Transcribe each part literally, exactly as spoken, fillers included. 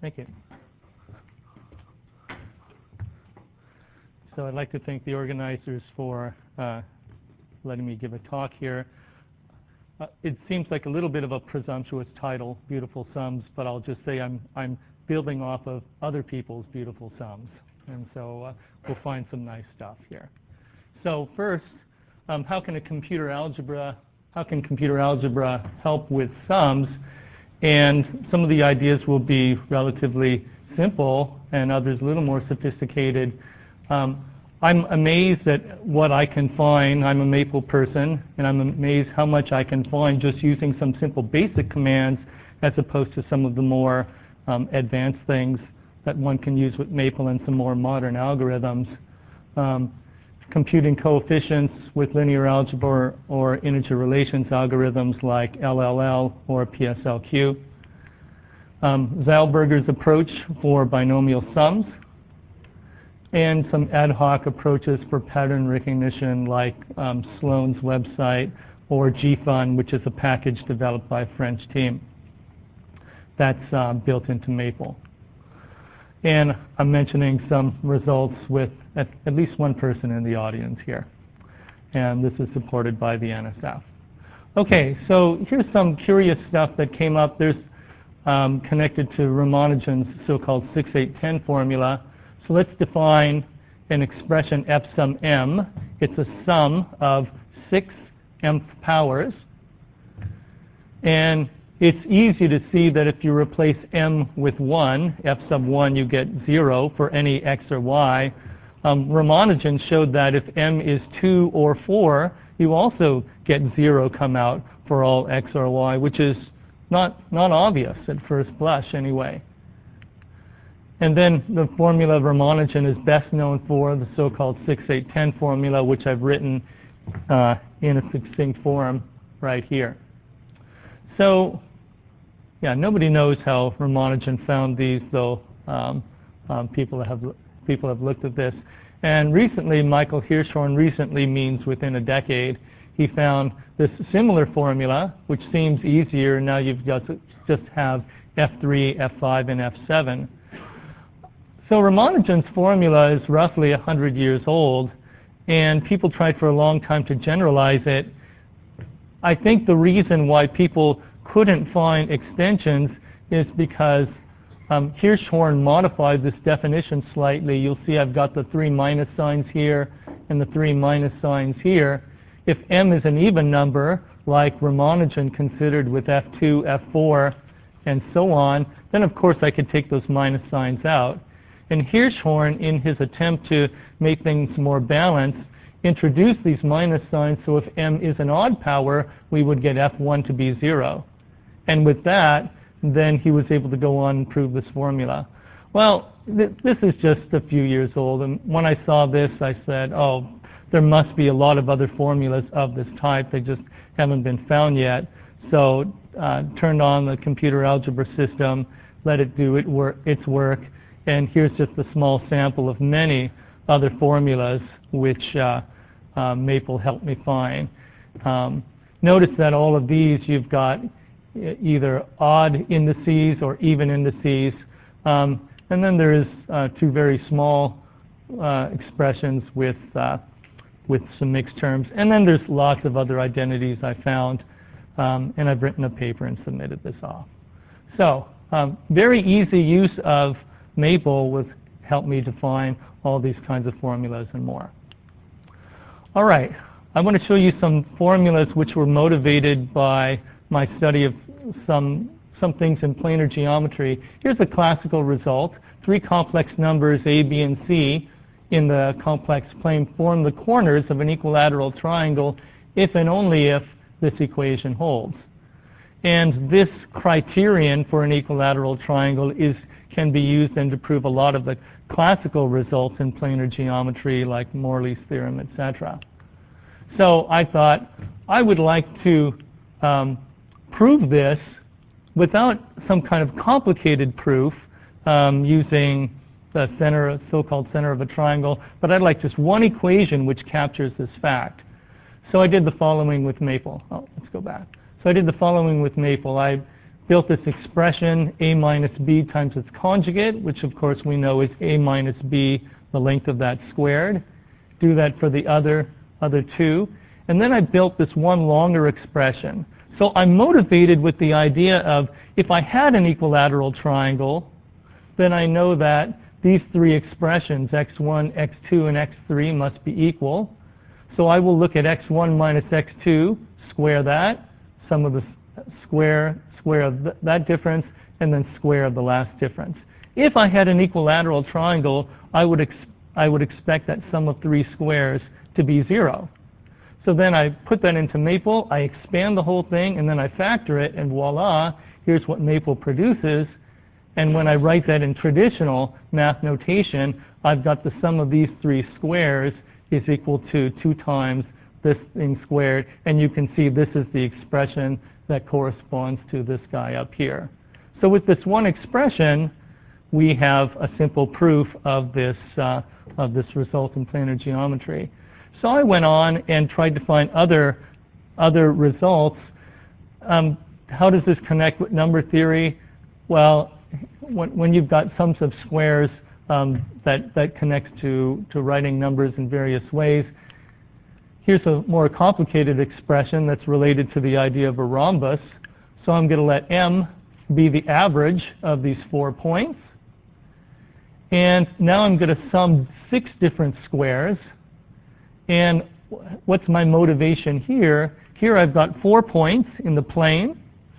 Thank you. So I'd like to thank the organizers for uh, letting me give a talk here. Uh, it seems like a little bit of a presumptuous title, Beautiful Sums, but I'll just say I'm, I'm building off of other people's beautiful sums. And so uh, we'll find some nice stuff here. So first, um, how can a computer algebra, how can computer algebra help with sums? And some of the ideas will be relatively simple and others a little more sophisticated. Um, I'm amazed at what I can find. I'm a Maple person, and I'm amazed how much I can find just using some simple basic commands as opposed to some of the more um, advanced things that one can use with Maple and some more modern algorithms. Um, computing coefficients with linear algebra or, or integer relations algorithms like L L L or P S L Q. Um, Zalberger's approach for binomial sums, and some ad hoc approaches for pattern recognition like um, Sloan's website or G Fun, which is a package developed by a French team that's uh, built into Maple. And I'm mentioning some results with at, at least one person in the audience here. And this is supported by the N S F. Okay, so here's some curious stuff that came up. There's um, connected to Ramanujan's so-called six eight ten formula. So let's define an expression f sum m. It's a sum of six mth powers. And it's easy to see that if you replace m with one, f sub one, you get zero for any x or y. Um, Ramanujan showed that if m is two or four, you also get zero come out for all x or y, which is not, not obvious at first blush anyway. And then the formula of Ramanujan is best known for the so-called six eight ten formula, which I've written uh, in a succinct form right here. So, yeah, nobody knows how Ramanujan found these, though um, um, people have people have looked at this. And recently, Michael Hirschhorn, recently means within a decade, he found this similar formula, which seems easier. Now you've got to just have F three, F five, and F seven. So Ramanujan's formula is roughly one hundred years old, and people tried for a long time to generalize it. I think the reason why people couldn't find extensions is because um, Hirschhorn modified this definition slightly. You'll see I've got the three minus signs here and the three minus signs here. If m is an even number, like Ramanujan considered with F two, F four, and so on, then of course I could take those minus signs out. And Hirschhorn, in his attempt to make things more balanced, introduced these minus signs, so if m is an odd power, we would get F one to be zero. And with that, then he was able to go on and prove this formula. Well, th this is just a few years old, and when I saw this, I said, oh, there must be a lot of other formulas of this type. They just haven't been found yet. So uh, turned on the computer algebra system, let it do it wor its work, and here's just a small sample of many other formulas which uh, uh, Maple helped me find. Um, notice that all of these you've got either odd indices or even indices. Um, and then there is uh, two very small uh, expressions with, uh, with some mixed terms. And then there's lots of other identities I found. Um, and I've written a paper and submitted this off. So um, very easy use of Maple was helped me define all these kinds of formulas and more. All right, I want to show you some formulas which were motivated by my study of some, some things in planar geometry. Here's a classical result. Three complex numbers, A, B, and C, in the complex plane form the corners of an equilateral triangle if and only if this equation holds. And this criterion for an equilateral triangle is, can be used then to prove a lot of the classical results in planar geometry, like Morley's theorem, et cetera. So I thought I would like to um, prove this without some kind of complicated proof um, using the center, so-called center of a triangle, but I'd like just one equation which captures this fact. So I did the following with Maple. Oh, let's go back. So I did the following with Maple. I built this expression, a minus b times its conjugate, which of course we know is a minus b, the length of that squared. Do that for the other, other two. And then I built this one longer expression. So I'm motivated with the idea of, if I had an equilateral triangle, then I know that these three expressions, x one, x two, and x three, must be equal. So I will look at x one minus x two, square that, sum of the square, square of th that difference, and then square of the last difference. If I had an equilateral triangle, I would, ex I would expect that sum of three squares to be zero. So then I put that into Maple, I expand the whole thing, and then I factor it, and voila, here's what Maple produces. And when I write that in traditional math notation, I've got the sum of these three squares is equal to two times this thing squared, and you can see this is the expression that corresponds to this guy up here. So with this one expression, we have a simple proof of this, uh, of this result in planar geometry. So I went on and tried to find other, other results. Um, how does this connect with number theory? Well, when, when you've got sums of squares, um, that, that connects to, to writing numbers in various ways. Here's a more complicated expression that's related to the idea of a rhombus. So I'm going to let m be the average of these four points. And now I'm going to sum six different squares. And what's my motivation here? Here I've got four points in the plane.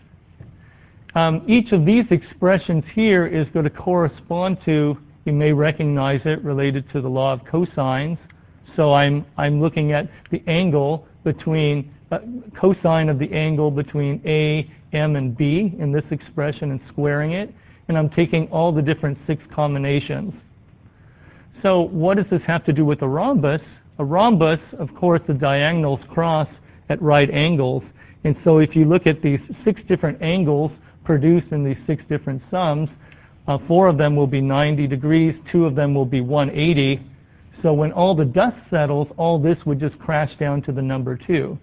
Um, each of these expressions here is going to correspond to, you may recognize it, related to the law of cosines. So I'm, I'm looking at the angle between, uh, cosine of the angle between A, M, and B in this expression and squaring it. And I'm taking all the different six combinations. So what does this have to do with a rhombus? A rhombus, of course, the diagonals cross at right angles. And so if you look at these six different angles produced in these six different sums, uh, four of them will be ninety degrees, two of them will be one hundred eighty. So when all the dust settles, all this would just crash down to the number two.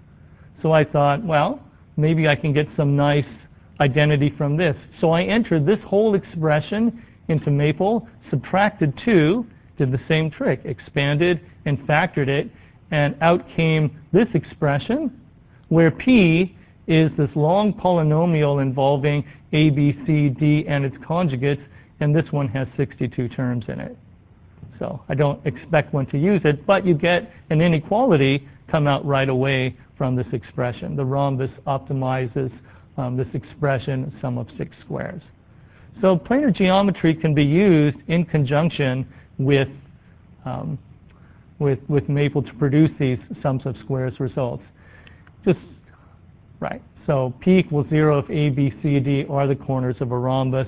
So I thought, well, maybe I can get some nice identity from this. So I entered this whole expression into Maple, subtracted two, did the same trick, expanded and factored it, and out came this expression, where P is this long polynomial involving A, B, C, D, and its conjugates, and this one has sixty-two terms in it. So I don't expect one to use it, but you get an inequality come out right away from this expression. The rhombus optimizes um, this expression, sum of six squares. So planar geometry can be used in conjunction with, um, with, with Maple to produce these sums of squares results. Just, right. So P equals zero if A, B, C, D are the corners of a rhombus.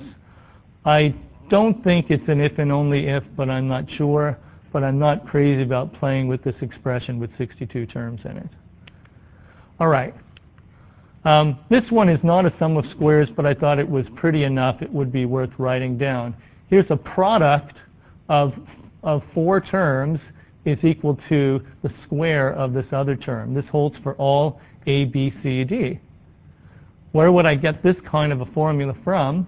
I don't think it's an if and only if, but I'm not sure. But I'm not crazy about playing with this expression with sixty-two terms in it. All right. Um, this one is not a sum of squares, but I thought it was pretty enough it would be worth writing down. Here's a product of, of four terms is equal to the square of this other term. This holds for all A, B, C, D. Where would I get this kind of a formula from?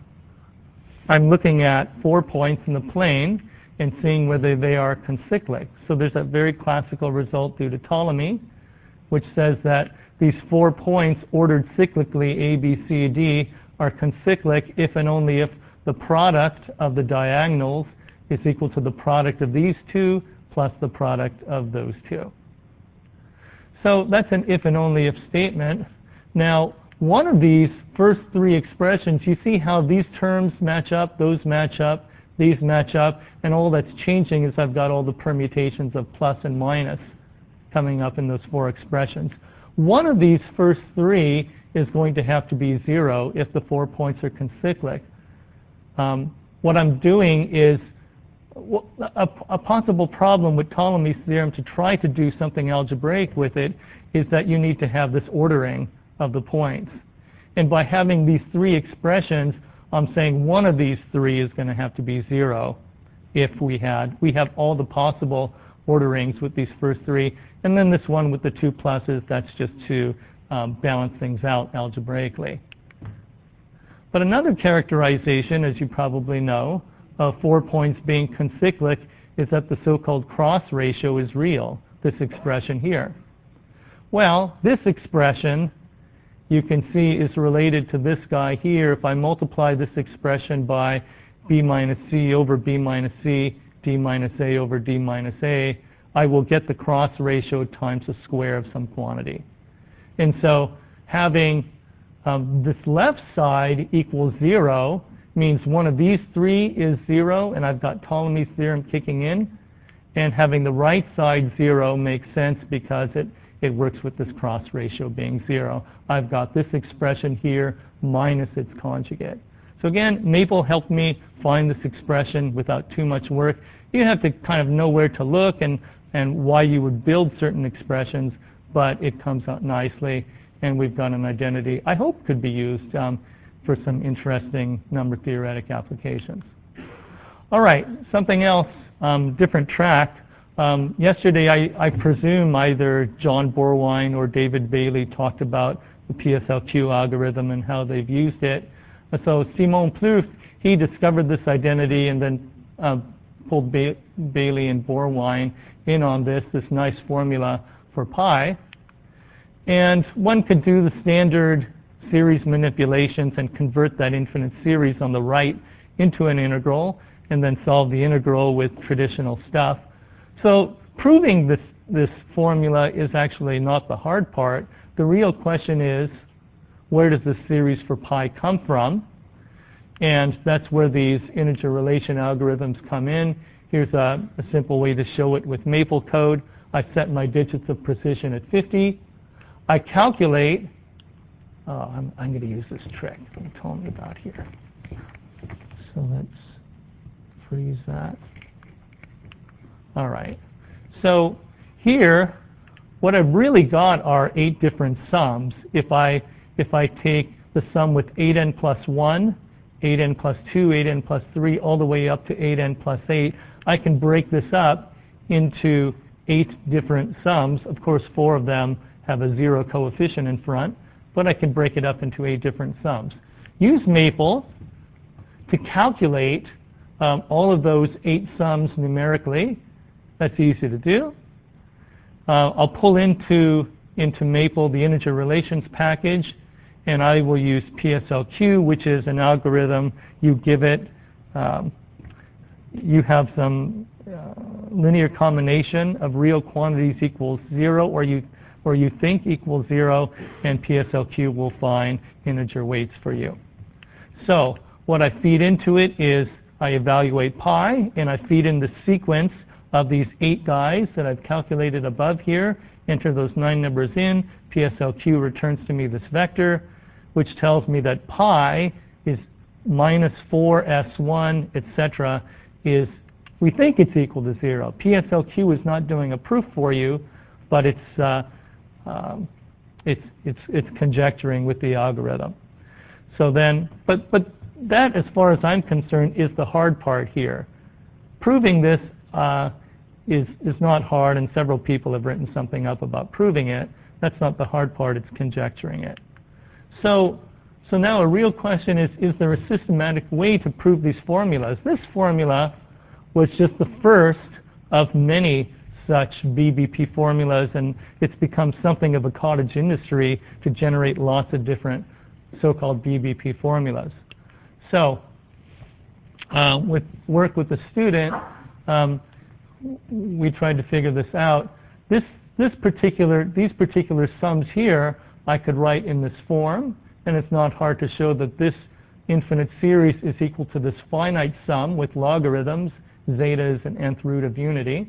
I'm looking at four points in the plane and seeing whether they are concyclic. So there's a very classical result due to Ptolemy, which says that these four points ordered cyclically, A, B, C, D, are concyclic if and only if the product of the diagonals is equal to the product of these two plus the product of those two. So that's an if and only if statement. Now, one of these first three expressions, you see how these terms match up, those match up, these match up, and all that's changing is I've got all the permutations of plus and minus coming up in those four expressions. One of these first three is going to have to be zero if the four points are concyclic. Um, what I'm doing is, a, a possible problem with Ptolemy's theorem to try to do something algebraic with it is that you need to have this ordering of the points. And by having these three expressions, I'm saying one of these three is going to have to be zero if we had, we have all the possible orderings with these first three. And then this one with the two pluses, that's just to um, balance things out algebraically. But another characterization, as you probably know, of four points being concyclic is that the so-called cross ratio is real, this expression here. Well, this expression, you can see, is related to this guy here. If I multiply this expression by b minus c over b minus c, d minus a over d minus a, I will get the cross ratio times the square of some quantity. And so having um, this left side equals zero means one of these three is zero, and I've got Ptolemy's theorem kicking in. And having the right side zero makes sense because it, it works with this cross ratio being zero. I've got this expression here minus its conjugate. So again, Maple helped me find this expression without too much work. You have to kind of know where to look and, and why you would build certain expressions, but it comes out nicely, and we've got an identity I hope could be used um, for some interesting number theoretic applications. All right, something else, um, different track. Um, yesterday, I, I presume either John Borwein or David Bailey talked about the P S L Q algorithm and how they've used it. So Simon Plouffe, he discovered this identity and then uh, pulled ba Bailey and Borwein in on this, this nice formula for pi. And one could do the standard series manipulations and convert that infinite series on the right into an integral and then solve the integral with traditional stuff. So proving this, this formula is actually not the hard part. The real question is, where does this series for pi come from? And that's where these integer relation algorithms come in. Here's a, a simple way to show it with Maple code. I set my digits of precision at fifty. I calculate, oh, I'm, I'm going to use this trick that he told me about here. So let's freeze that. All right. So here, what I've really got are eight different sums. If I, if I take the sum with eight n plus one, eight n plus two, eight n plus three, all the way up to eight n plus eight, I can break this up into eight different sums. Of course, four of them have a zero coefficient in front, but I can break it up into eight different sums. Use Maple to calculate um, all of those eight sums numerically. That's easy to do. Uh, I'll pull into, into Maple the integer relations package, and I will use P S L Q, which is an algorithm. You give it, um, you have some uh, linear combination of real quantities equals zero, or you, or you think equals zero, and P S L Q will find integer weights for you. So what I feed into it is I evaluate pi, and I feed in the sequence of these eight guys that I've calculated above here, enter those nine numbers in, P S L Q returns to me this vector, which tells me that pi is minus four S one, et cetera, is, we think it's equal to zero. P S L Q is not doing a proof for you, but it's, uh, um, it's, it's, it's conjecturing with the algorithm. So then, but, but that, as far as I'm concerned, is the hard part here. Proving this uh, is, is not hard, and several people have written something up about proving it. That's not the hard part, it's conjecturing it. So, so now a real question is, is there a systematic way to prove these formulas? This formula was just the first of many such B B P formulas, and it's become something of a cottage industry to generate lots of different so-called B B P formulas. So, uh, with work with the student, um, we tried to figure this out. This, this particular, these particular sums here, I could write in this form, and it's not hard to show that this infinite series is equal to this finite sum with logarithms. Zeta is an nth root of unity.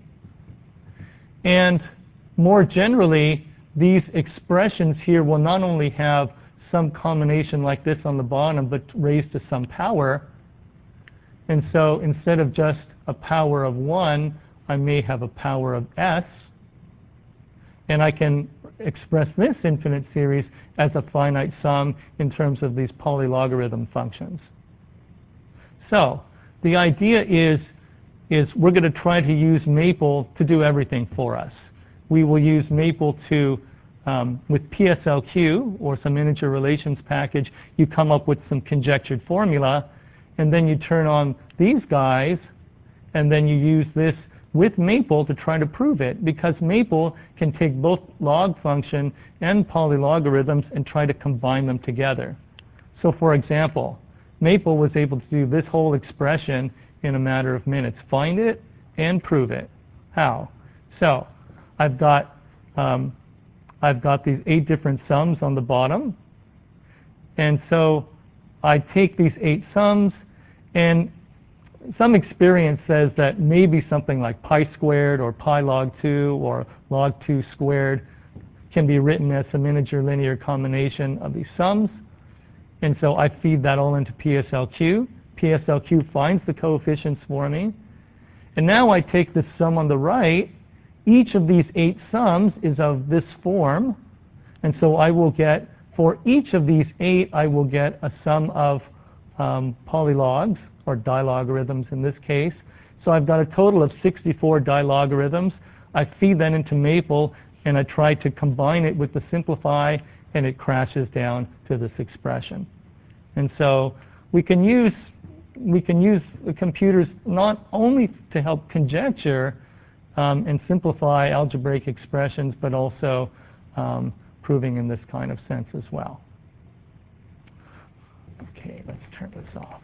And more generally, these expressions here will not only have some combination like this on the bottom, but raised to some power. And so instead of just a power of one, I may have a power of s. And I can express this infinite series as a finite sum in terms of these polylogarithm functions. So the idea is, is we're going to try to use Maple to do everything for us. We will use Maple to um, with P S L Q, or some integer relations package, you come up with some conjectured formula, and then you turn on these guys, and then you use this with Maple to try to prove it, because Maple can take both log function and polylogarithms and try to combine them together. So for example, Maple was able to do this whole expression in a matter of minutes. Find it and prove it. How? So I've got, um, I've got these eight different sums on the bottom. And so I take these eight sums, and some experience says that maybe something like pi squared or pi log two or log two squared can be written as some integer linear combination of these sums. And so I feed that all into P S L Q. P S L Q finds the coefficients for me. And now I take this sum on the right. Each of these eight sums is of this form. And so I will get, for each of these eight, I will get a sum of um, polylogs, or dilogarithms in this case. So I've got a total of sixty-four dilogarithms. I feed that into Maple, and I try to combine it with the simplify, and it crashes down to this expression. And so we can use we can use the computers not only to help conjecture um, and simplify algebraic expressions, but also um, proving in this kind of sense as well. Okay, let's turn this off.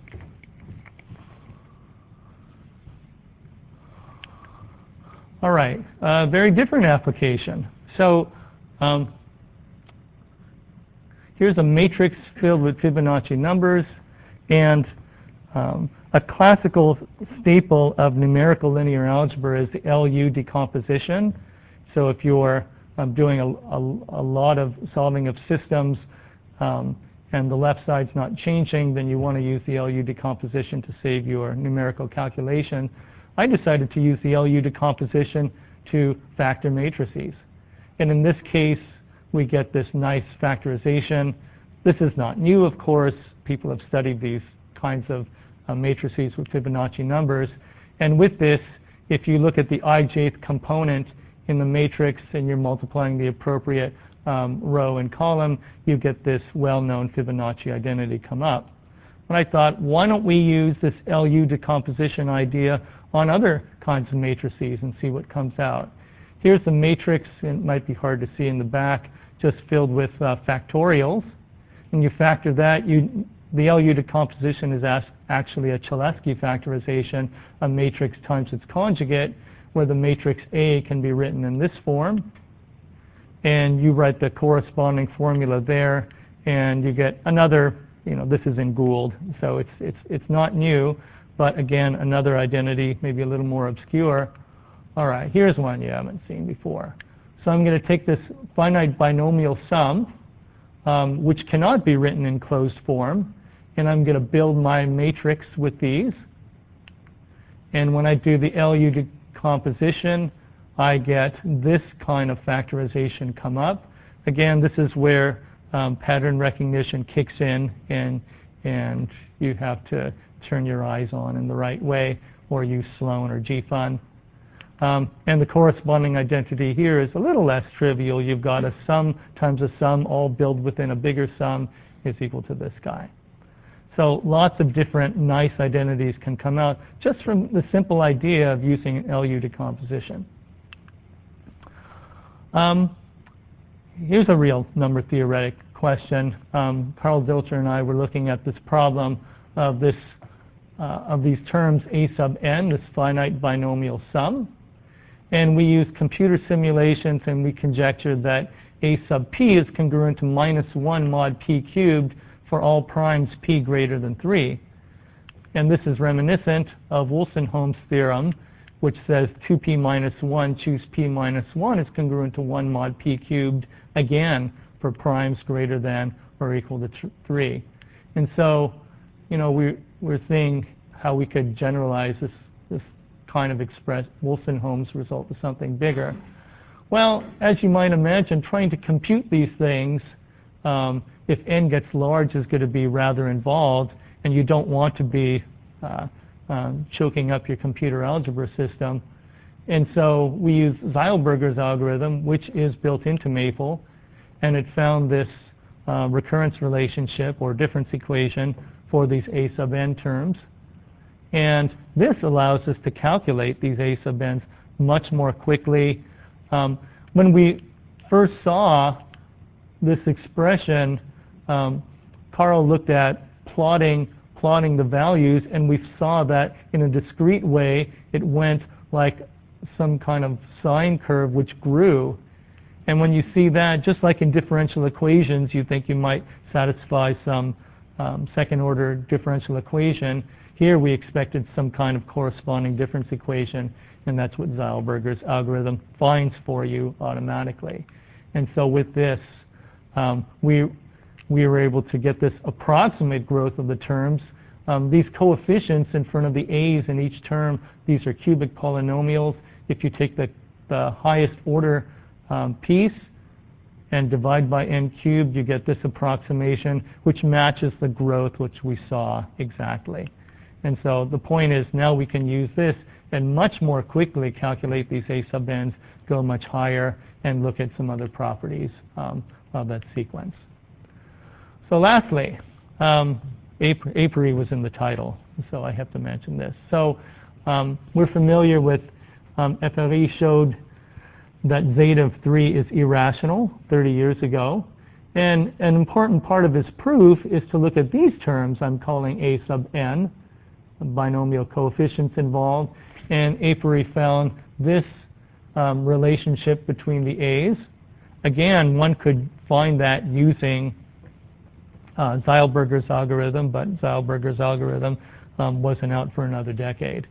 All right, uh, very different application. So um, here's a matrix filled with Fibonacci numbers, and um, a classical staple of numerical linear algebra is the L U decomposition. So if you're um, doing a, a, a lot of solving of systems um, and the left side's not changing, then you want to use the L U decomposition to save your numerical calculation. I decided to use the L U decomposition to factor matrices. And in this case, we get this nice factorization. This is not new, of course. People have studied these kinds of uh, matrices with Fibonacci numbers. And with this, if you look at the ijth component in the matrix and you're multiplying the appropriate um, row and column, you get this well-known Fibonacci identity come up. And I thought, why don't we use this L U decomposition idea on other kinds of matrices and see what comes out. Here's the matrix, and it might be hard to see in the back, just filled with uh, factorials. And you factor that, you, the L U decomposition is as, actually a Cholesky factorization, a matrix times its conjugate, where the matrix A can be written in this form. And you write the corresponding formula there, and you get another, you know, this is in Gould, so it's, it's, it's not new. But again, another identity, maybe a little more obscure. All right, here's one you haven't seen before. So I'm going to take this finite binomial sum, um, which cannot be written in closed form, and I'm going to build my matrix with these. And when I do the L U decomposition, I get this kind of factorization come up. Again, this is where um, pattern recognition kicks in, and, and you have to turn your eyes on in the right way, or use Sloan or G fun. Um, and the corresponding identity here is a little less trivial. You've got a sum times a sum all built within a bigger sum is equal to this guy. So lots of different nice identities can come out just from the simple idea of using L U decomposition. Um, here's a real number theoretic question. Um, Carl Dilcher and I were looking at this problem of this Uh, of these terms A sub n, this finite binomial sum. And we used computer simulations, and we conjectured that A sub p is congruent to minus one mod p cubed for all primes p greater than three. And this is reminiscent of Wolstenholme's theorem, which says two p minus one choose p minus one is congruent to one mod p cubed, again, for primes greater than or equal to three. And so, you know, we, we're seeing how we could generalize this, this kind of express Wolstenholme's result to something bigger. Well, as you might imagine, trying to compute these things, um, if n gets large, is going to be rather involved, and you don't want to be uh, um, choking up your computer algebra system. And so we use Zeilberger's algorithm, which is built into Maple, and it found this uh, recurrence relationship or difference equation for these a sub n terms. And this allows us to calculate these a sub n's much more quickly. Um, when we first saw this expression, um, Carl looked at plotting, plotting the values, and we saw that in a discrete way, it went like some kind of sine curve which grew. And when you see that, just like in differential equations, you think you might satisfy some um, second order differential equation. Here we expected some kind of corresponding difference equation, and that's what Zeilberger's algorithm finds for you automatically. And so with this, um, we, we were able to get this approximate growth of the terms. Um, these coefficients in front of the a's in each term, these are cubic polynomials. If you take the, the highest order um, piece and divide by n cubed, you get this approximation, which matches the growth which we saw exactly. And so the point is now we can use this and much more quickly calculate these a sub n's, go much higher, and look at some other properties um, of that sequence. So lastly, um, apiary was in the title, so I have to mention this. So um, we're familiar with um, Épery showed that zeta of three is irrational thirty years ago. And an important part of his proof is to look at these terms I'm calling a sub n, binomial coefficients involved. And Épery found this um, relationship between the a's. Again, one could find that using uh, Zeilberger's algorithm, but Zeilberger's algorithm um, wasn't out for another decade.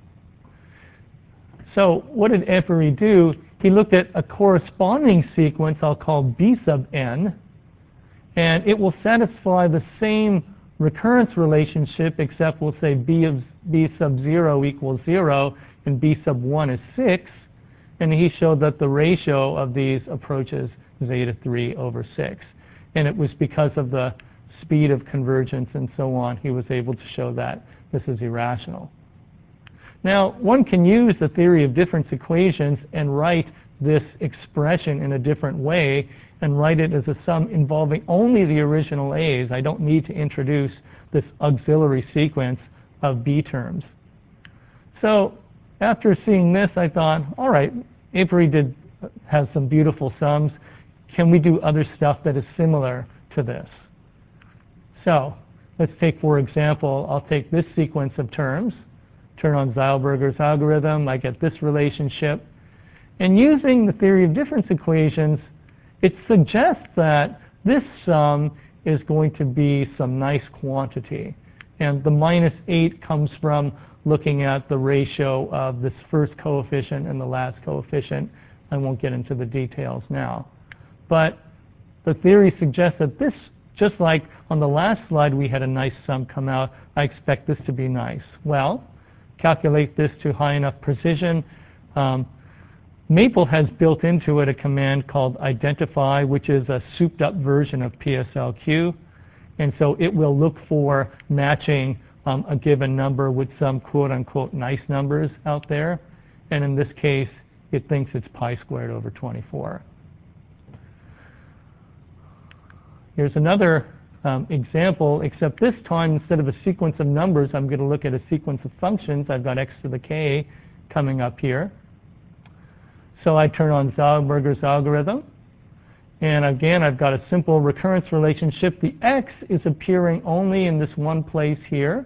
So what did Épery do? He looked at a corresponding sequence I'll call b sub n, and it will satisfy the same recurrence relationship, except we'll say b of b sub zero equals zero and b sub one is six. And he showed that the ratio of these approaches zeta three over six. And it was because of the speed of convergence and so on, he was able to show that this is irrational. Now, one can use the theory of difference equations and write this expression in a different way and write it as a sum involving only the original a's. I don't need to introduce this auxiliary sequence of b terms. So after seeing this, I thought, all right, Épery did have some beautiful sums. Can we do other stuff that is similar to this? So let's take, for example, I'll take this sequence of terms, turn on Zeilberger's algorithm, I get this relationship. And using the theory of difference equations, it suggests that this sum is going to be some nice quantity. And the minus eight comes from looking at the ratio of this first coefficient and the last coefficient. I won't get into the details now. But the theory suggests that this, just like on the last slide we had a nice sum come out, I expect this to be nice. Well, calculate this to high enough precision. Um, Maple has built into it a command called identify, which is a souped up version of P S L Q. And so it will look for matching um, a given number with some quote unquote nice numbers out there. And in this case, it thinks it's pi squared over twenty-four. Here's another um, example, except this time instead of a sequence of numbers, I'm going to look at a sequence of functions. I've got x to the k coming up here. So I turn on Zeilberger's algorithm. And again, I've got a simple recurrence relationship. The x is appearing only in this one place here.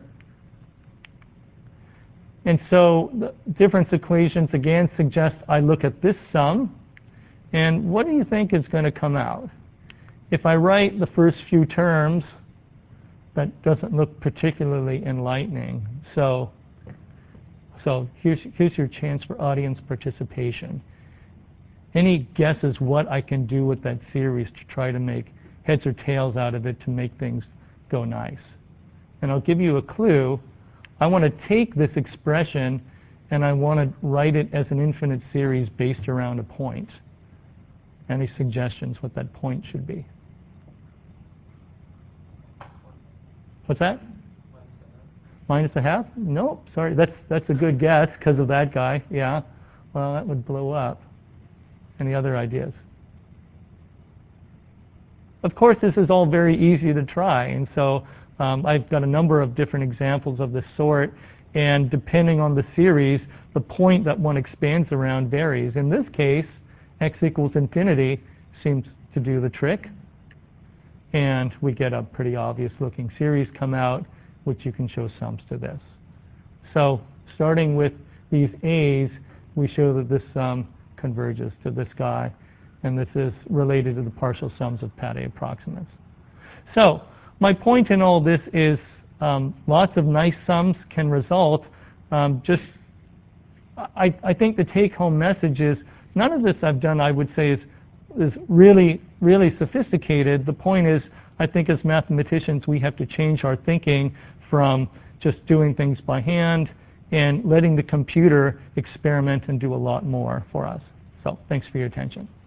And so the difference equations again suggest I look at this sum. And what do you think is going to come out? If I write the first few terms, that doesn't look particularly enlightening. So, so here's, here's your chance for audience participation. Any guesses what I can do with that series to try to make heads or tails out of it to make things go nice? And I'll give you a clue. I want to take this expression and I want to write it as an infinite series based around a point. Any suggestions what that point should be? What's that? Minus a half? Nope, sorry, that's, that's a good guess because of that guy, yeah. Well, that would blow up. Any other ideas? Of course, this is all very easy to try, and so um, I've got a number of different examples of this sort, and depending on the series, the point that one expands around varies. In this case, x equals infinity seems to do the trick, and we get a pretty obvious looking series come out, which you can show sums to this. So starting with these a's, we show that this sum converges to this guy, and this is related to the partial sums of Pade approximants. So my point in all this is um, lots of nice sums can result. Um, just, I, I think the take-home message is none of this I've done, I would say, is, is really, really sophisticated. The point is, I think as mathematicians, we have to change our thinking from just doing things by hand and letting the computer experiment and do a lot more for us. So thanks for your attention.